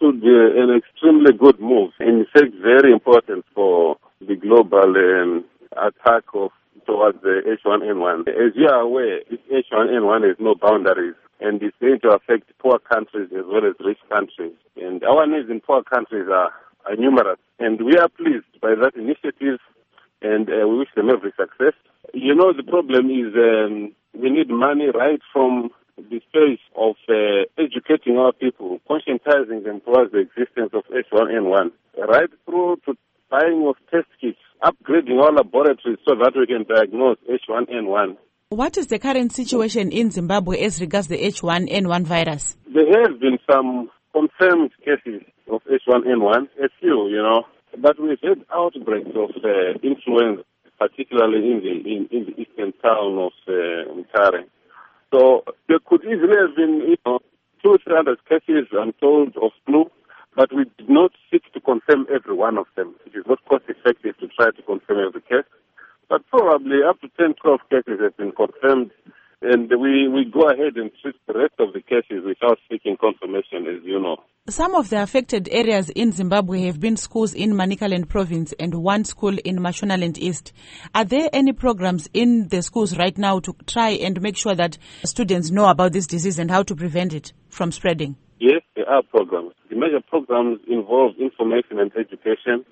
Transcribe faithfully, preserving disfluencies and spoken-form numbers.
would be an extremely good move. In fact, very important for the global um, attack of towards the H one N one. As you are aware, this H one N one has no boundaries, and it's going to affect poor countries as well as rich countries. And our needs in poor countries are, are numerous. And we are pleased by that initiative, and uh, we wish them every success. You know, the problem is um, we need money right from the stage of uh, educating our people, conscientizing them towards the existence of H one N one, right through to buying of test kits, upgrading our laboratories so that we can diagnose H one N one. What is the current situation in Zimbabwe as regards the H one N one virus? There have been some confirmed cases of H one N one, a few, you know, but we've had outbreaks of uh, influenza, particularly in the in, in the eastern town of uh, Mutare. So there could easily have been, you know, two, three hundred cases, I'm told, of flu, but we did not seek to confirm every one of them. It is not cost effective to try to confirm every case, but probably up to ten, twelve cases have been confirmed, and we, we go ahead and treat the rest of the cases without seeking confirmation, as you know. Some of the affected areas in Zimbabwe have been schools in Manicaland province and one school in Mashonaland East. Are there any programs in the schools right now to try and make sure that students know about this disease and how to prevent it from spreading? Yes, there are programs. The major programs involve information and education,